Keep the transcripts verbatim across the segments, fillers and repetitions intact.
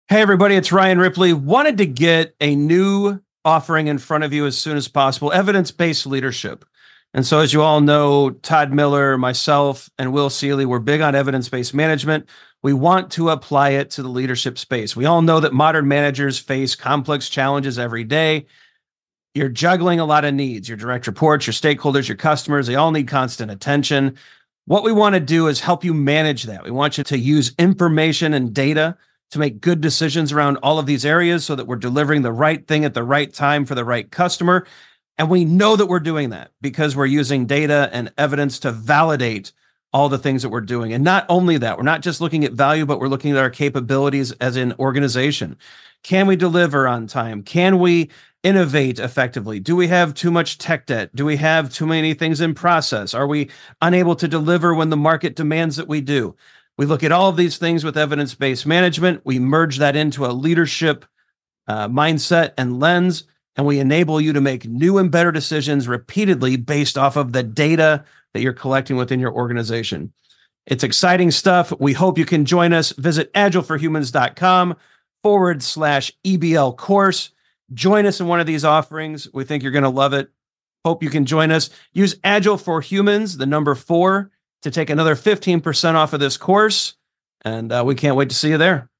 Hey, everybody, it's Ryan Ripley. Wanted to get a new offering in front of you as soon as possible, evidence-based leadership. And so as you all know, Todd Miller, myself, and Will Seeley, we're big on evidence-based management. We want to apply it to the leadership space. We all know that modern managers face complex challenges every day. You're juggling a lot of needs, your direct reports, your stakeholders, your customers, they all need constant attention. What we want to do is help you manage that. We want you to use information and data to make good decisions around all of these areas so that we're delivering the right thing at the right time for the right customer. And we know that we're doing that because we're using data and evidence to validate all the things that we're doing. And not only that, we're not just looking at value, but we're looking at our capabilities as an organization. Can we deliver on time? Can we innovate effectively? Do we have too much tech debt? Do we have too many things in process? Are we unable to deliver when the market demands that we do? We look at all of these things with evidence-based management. We merge that into a leadership uh, mindset and lens, and we enable you to make new and better decisions repeatedly based off of the data that you're collecting within your organization. It's exciting stuff. We hope you can join us. Visit agileforhumans.com forward slash EBL course. Join us in one of these offerings. We think you're going to love it. Hope you can join us. Use Agile for Humans, the number four, to take another fifteen percent off of this course. And uh, we can't wait to see you there.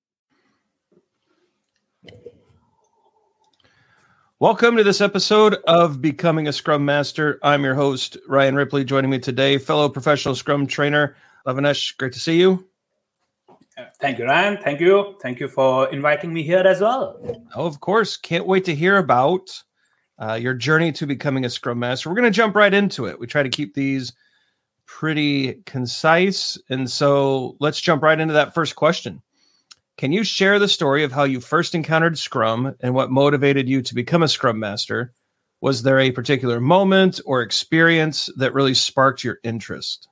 Welcome to this episode of Becoming a Scrum Master. I'm your host, Ryan Ripley. Joining me today, fellow professional Scrum trainer, Lavinesh. Great to see you. Thank you, Ryan. Thank you. Thank you for inviting me here as well. Oh, of course. Can't wait to hear about uh, your journey to becoming a Scrum Master. We're going to jump right into it. We try to keep these pretty concise. And so let's jump right into that first question. Can you share the story of how you first encountered Scrum and what motivated you to become a Scrum Master? Was there a particular moment or experience that really sparked your interest?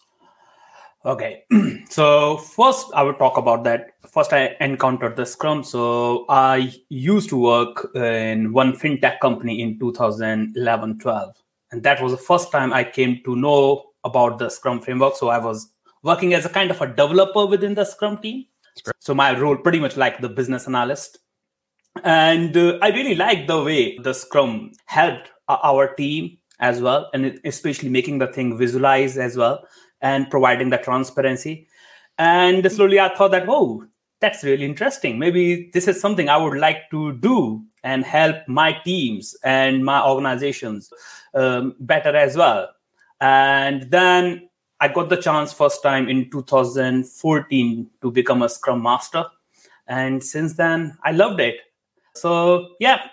Okay. So first I would talk about that. First I encountered the Scrum. So I used to work in one fintech company in two thousand eleven twelve. And that was the first time I came to know about the Scrum framework. So I was working as a kind of a developer within the Scrum team. So my role pretty much like the business analyst. And uh, I really liked the way the Scrum helped our team as well. And especially making the thing visualize as well and providing the transparency. And slowly I thought that, oh, that's really interesting. Maybe this is something I would like to do and help my teams and my organizations um, better as well. And then I got the chance first time in two thousand fourteen to become a Scrum Master. And since then, I loved it. So yeah,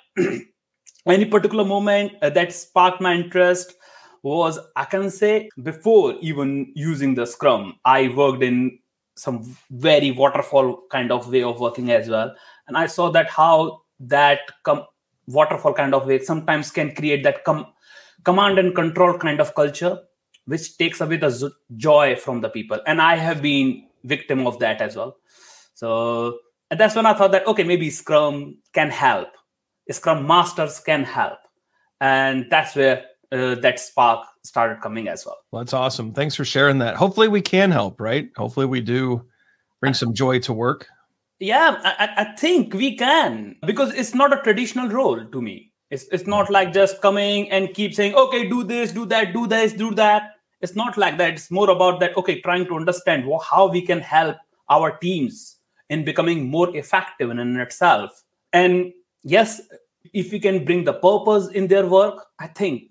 any particular moment uh, that sparked my interest was, I can say, before even using the Scrum, I worked in some very waterfall kind of way of working as well. And I saw that how that com- waterfall kind of way sometimes can create that com- command and control kind of culture, which takes away the z- joy from the people. And I have been victim of that as well. So and that's when I thought that, okay, maybe Scrum can help. Scrum Masters can help. And that's where uh, that spark started coming as well. Well, that's awesome. Thanks for sharing that. Hopefully we can help, right? Hopefully we do bring some joy to work. Yeah, I, I think we can, because it's not a traditional role to me. It's it's not like just coming and keep saying, okay, do this, do that, do this, do that. It's not like that. It's more about that, okay, trying to understand how we can help our teams in becoming more effective in, in itself. And yes, if we can bring the purpose in their work, I think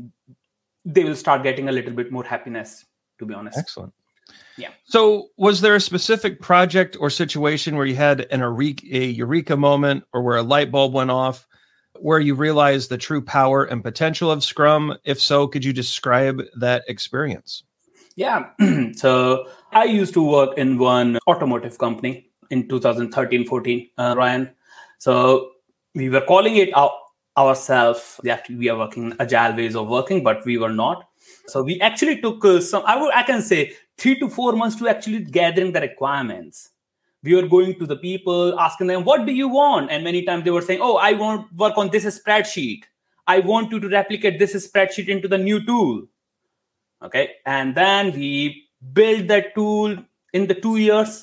they will start getting a little bit more happiness, to be honest. Excellent. Yeah. So was there a specific project or situation where you had an eureka, a eureka moment, or where a light bulb went off, where you realized the true power and potential of Scrum? If so, could you describe that experience? Yeah. So I used to work in one automotive company in two thousand thirteen fourteen, uh, Ryan. So we were calling it our, ourselves that we are working agile ways of working, but we were not. So we actually took uh, some, I would, I can say three to four months to actually gathering the requirements. We were going to the people, asking them, what do you want? And many times they were saying, oh, I want to work on this spreadsheet. I want you to replicate this spreadsheet into the new tool. Okay. And then we built that tool in the two years.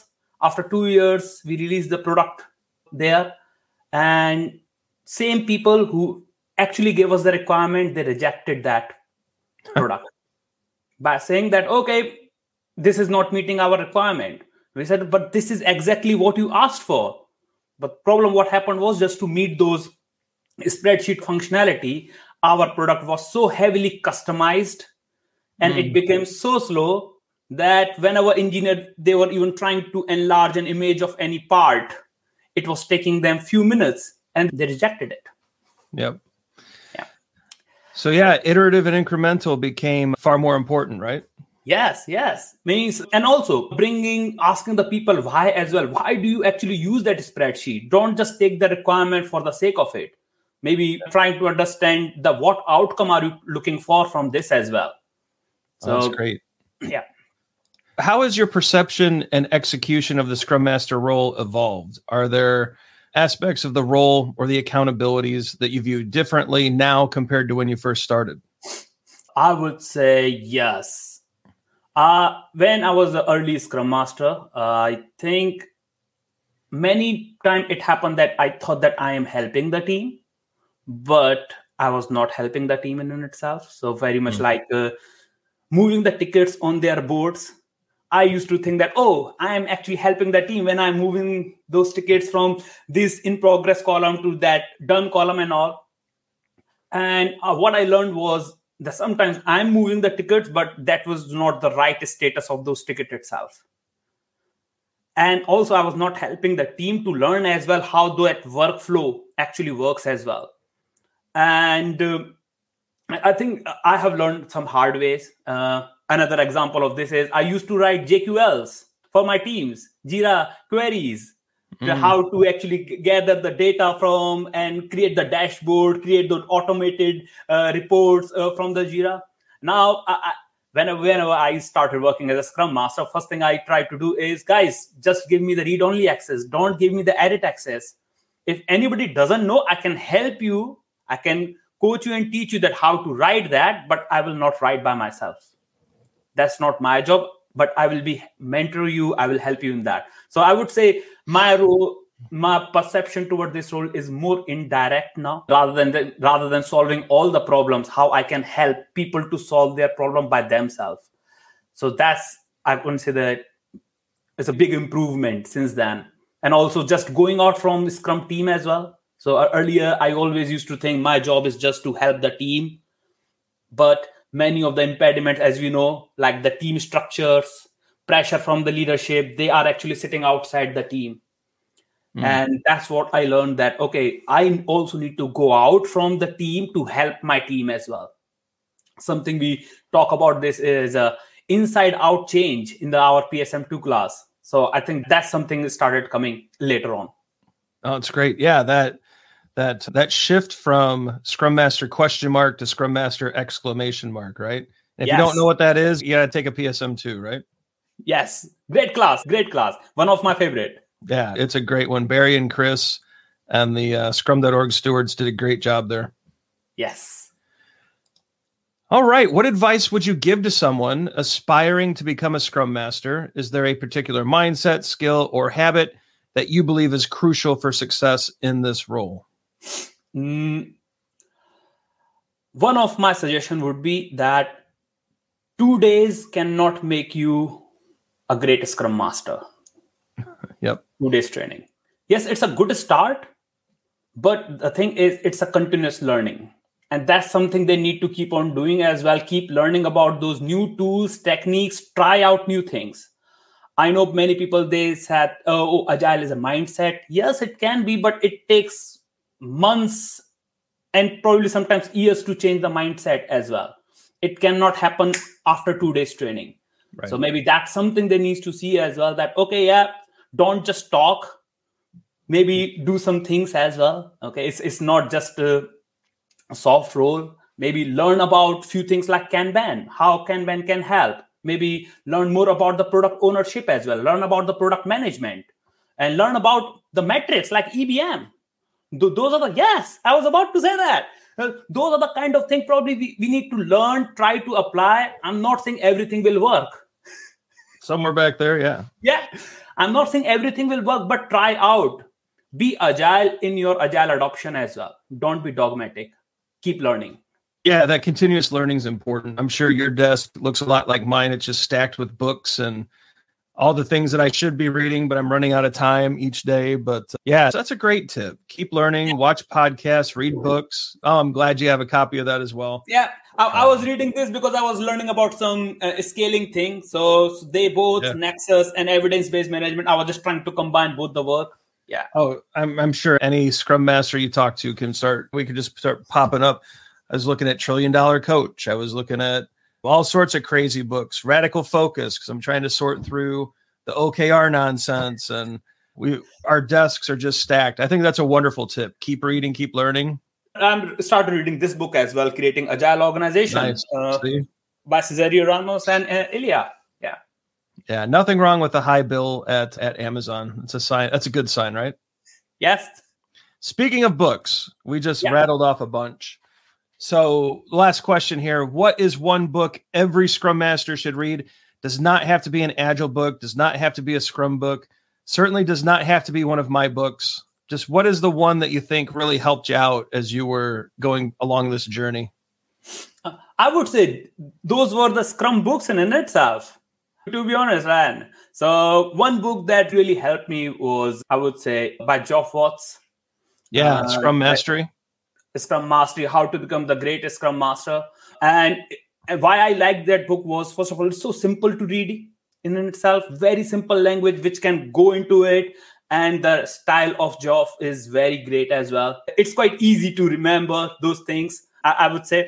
After two years, we released the product there. And same people who actually gave us the requirement, they rejected that product by saying that, okay, this is not meeting our requirement. We said, but this is exactly what you asked for. But problem, what happened was, just to meet those spreadsheet functionality, our product was so heavily customized and mm. it became so slow that when our engineer, they were even trying to enlarge an image of any part, it was taking them few minutes and they rejected it. Yep. Yeah. So yeah, iterative and incremental became far more important, right? Yes, yes. Means, and also bringing, asking the people why as well. Why do you actually use that spreadsheet? Don't just take the requirement for the sake of it. Maybe trying to understand the what outcome are you looking for from this as well. So, oh, that's great. Yeah. How has your perception and execution of the Scrum Master role evolved? Are there aspects of the role or the accountabilities that you view differently now compared to when you first started? I would say yes. Uh, when I was the early Scrum Master, uh, I think many times it happened that I thought that I am helping the team, but I was not helping the team in itself. So very much mm. like uh, moving the tickets on their boards. I used to think that, oh, I am actually helping the team when I'm moving those tickets from this in progress column to that done column and all. And uh, what I learned was that sometimes I'm moving the tickets, but that was not the right status of those tickets itself. And also I was not helping the team to learn as well how that workflow actually works as well. And uh, I think I have learned some hard ways. Uh, Another example of this is I used to write J Q Ls for my teams, Jira queries, mm. to how to actually gather the data from and create the dashboard, create the automated uh, reports uh, from the Jira. Now, I, I, whenever, whenever I started working as a Scrum Master, first thing I try to do is, guys, just give me the read-only access. Don't give me the edit access. If anybody doesn't know, I can help you. I can coach you and teach you that how to write that, but I will not write by myself. That's not my job, but I will be mentor you. I will help you in that. So I would say my role, my perception toward this role is more indirect now, rather than the, rather than solving all the problems, how I can help people to solve their problem by themselves. So that's, I wouldn't say that it's a big improvement since then. And also just going out from the Scrum team as well. So earlier, I always used to think my job is just to help the team. But many of the impediments, as we know, like the team structures, pressure from the leadership, they are actually sitting outside the team. Mm. And that's what I learned, that, okay, I also need to go out from the team to help my team as well. Something we talk about this is a inside out change in the our P S M two class. So I think that's something that started coming later on. Oh, it's great. Yeah, that that that shift from Scrum Master question mark to Scrum Master exclamation mark, right? And if yes. you don't know what that is, you got to take a P S M two, right? Yes. Great class. Great class. One of my favorite. Yeah, it's a great one. Barry and Chris and the uh, Scrum dot org stewards did a great job there. Yes. All right. What advice would you give to someone aspiring to become a Scrum Master? Is there a particular mindset, skill, or habit that you believe is crucial for success in this role? Mm, one of my suggestions would be that two days cannot make you a great Scrum Master. Yep. Two days training. Yes, it's a good start, but the thing is, it's a continuous learning. And that's something they need to keep on doing as well. Keep learning about those new tools, techniques, try out new things. I know many people, they said, oh, Agile is a mindset. Yes, it can be, but it takes months and probably sometimes years to change the mindset as well. It cannot happen after two days training. Right. So maybe that's something they need to see as well, that, okay, yeah, don't just talk, maybe do some things as well. Okay, it's, it's not just a, a soft role. Maybe learn about few things like Kanban, how Kanban can help. Maybe learn more about the product ownership as well. Learn about the product management and learn about the metrics like E B M. Th- those are the, yes, I was about to say that. Uh, those are the kind of things probably we, we need to learn, try to apply. I'm not saying everything will work. Somewhere back there, yeah. Yeah. I'm not saying everything will work, but try out. Be agile in your agile adoption as well. Don't be dogmatic. Keep learning. Yeah, that continuous learning is important. I'm sure your desk looks a lot like mine. It's just stacked with books and all the things that I should be reading, but I'm running out of time each day. But uh, yeah, so that's a great tip. Keep learning, watch podcasts, read books. Oh, I'm glad you have a copy of that as well. Yeah, I, I was reading this because I was learning about some uh, scaling thing. So, so they both, yeah. Nexus and evidence-based management, I was just trying to combine both the work. Yeah. Oh, I'm, I'm sure any Scrum Master you talk to can start, we could just start popping up. I was looking at Trillion Dollar Coach. I was looking at all sorts of crazy books, Radical Focus, because I'm trying to sort through the O K R nonsense, and we our desks are just stacked. I think that's a wonderful tip. Keep reading, keep learning. I'm started reading this book as well, Creating Agile Organization, nice. uh, by Cesario Ramos and uh, Ilya. Yeah, yeah. Nothing wrong with the high bill at at Amazon. It's a sign. That's a good sign, right? Yes. Speaking of books, we just yeah. rattled off a bunch. So last question here. What is one book every Scrum Master should read? Does not have to be an Agile book, does not have to be a Scrum book, certainly does not have to be one of my books. Just what is the one that you think really helped you out as you were going along this journey? I would say those were the Scrum books in itself, to be honest, Ryan. So one book that really helped me was, I would say, by Geoff Watts. Yeah, uh, Scrum Mastery. Scrum Mastery, How to Become the Greatest Scrum Master. And, and why I liked that book was, first of all, it's so simple to read in itself, very simple language, which can go into it. And the style of Geoff is very great as well. It's quite easy to remember those things, I, I would say.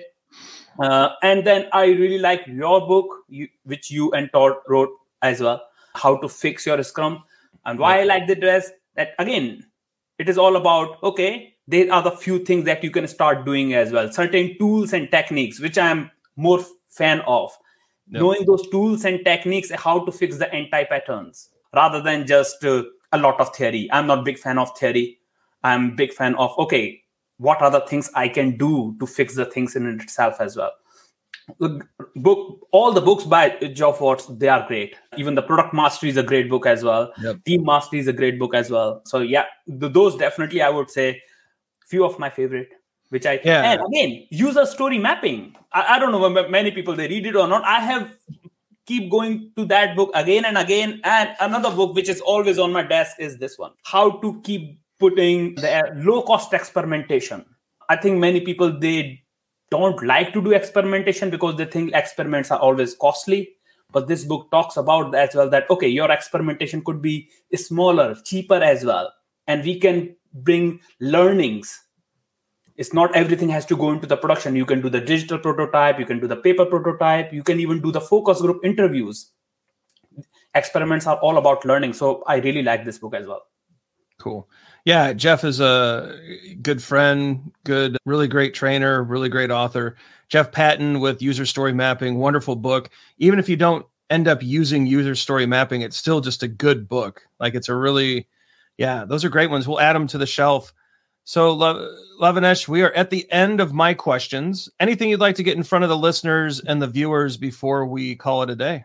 Uh, and then I really like your book, you, which you and Todd wrote as well, How to Fix Your Scrum. And why I like the dress, that again, it is all about, okay, there are the few things that you can start doing as well. Certain tools and techniques, which I'm more fan of. Yep. Knowing those tools and techniques, how to fix the anti-patterns, rather than just uh, a lot of theory. I'm not a big fan of theory. I'm a big fan of, okay, what are the things I can do to fix the things in itself as well. The book, all the books by Geoff Watts, they are great. Even the Product Mastery is a great book as well. Yep. Team Mastery is a great book as well. So yeah, th- those definitely, I would say, few of my favorite, which I, yeah. And again, user story mapping. I, I don't know many people, they read it or not. I have keep going to that book again and again. And another book, which is always on my desk, is this one, How to Keep Putting the Low Cost Experimentation. I think many people, they don't like to do experimentation because they think experiments are always costly. But this book talks about that as well, that, okay, your experimentation could be smaller, cheaper as well. And we can bring learnings. It's not everything has to go into the production. You can do the digital prototype. You can do the paper prototype. You can even do the focus group interviews. Experiments are all about learning. So I really like this book as well. Cool. Yeah, Jeff is a good friend, good, really great trainer, really great author. Jeff Patton with User Story Mapping, wonderful book. Even if you don't end up using user story mapping, it's still just a good book. Like it's a really, yeah, those are great ones. We'll add them to the shelf. So, Lavinesh, we are at the end of my questions. Anything you'd like to get in front of the listeners and the viewers before we call it a day?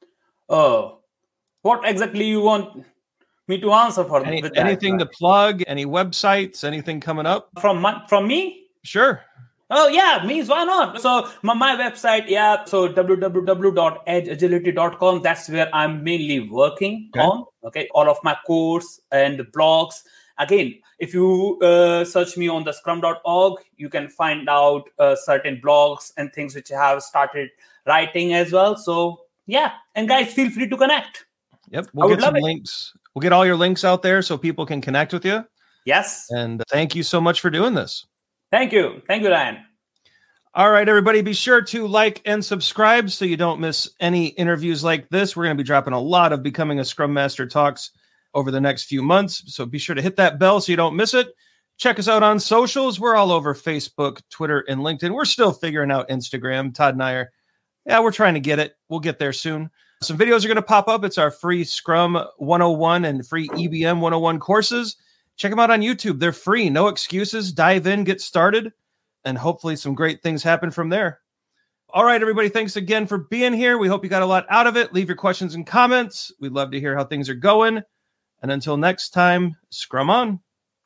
Oh, what exactly you want me to answer for? Any, with anything that? to plug? Any websites? Anything coming up? From my, from me? Sure. Oh, yeah, means why not? So my, my website, yeah, so w w w dot edge agility dot com. That's where I'm mainly working okay. on, okay, all of my course and blogs. Again, if you uh, search me on the scrum dot org, you can find out uh, certain blogs and things which I have started writing as well. So, yeah, and guys, feel free to connect. Yep, we'll get some links. We'll get all your links out there so people can connect with you. Yes. And thank you so much for doing this. Thank you. Thank you, Ryan. All right, everybody, be sure to like and subscribe so you don't miss any interviews like this. We're going to be dropping a lot of Becoming a Scrum Master talks over the next few months. So be sure to hit that bell so you don't miss it. Check us out on socials. We're all over Facebook, Twitter, and LinkedIn. We're still figuring out Instagram. Todd and I are, yeah, we're trying to get it. We'll get there soon. Some videos are going to pop up. It's our free Scrum one oh one and free E B M one oh one courses. Check them out on YouTube. They're free. No excuses. Dive in, get started, and hopefully some great things happen from there. All right, everybody. Thanks again for being here. We hope you got a lot out of it. Leave your questions and comments. We'd love to hear how things are going. And until next time, scrum on.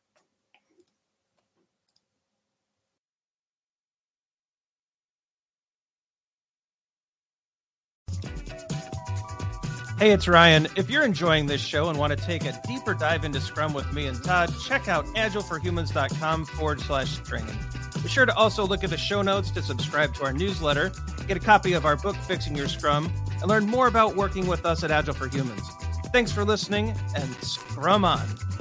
Hey, it's Ryan. If you're enjoying this show and want to take a deeper dive into Scrum with me and Todd, check out agileforhumans.com forward slash training. Be sure to also look at the show notes to subscribe to our newsletter, get a copy of our book, Fixing Your Scrum, and learn more about working with us at Agile for Humans. Thanks for listening, and Scrum on.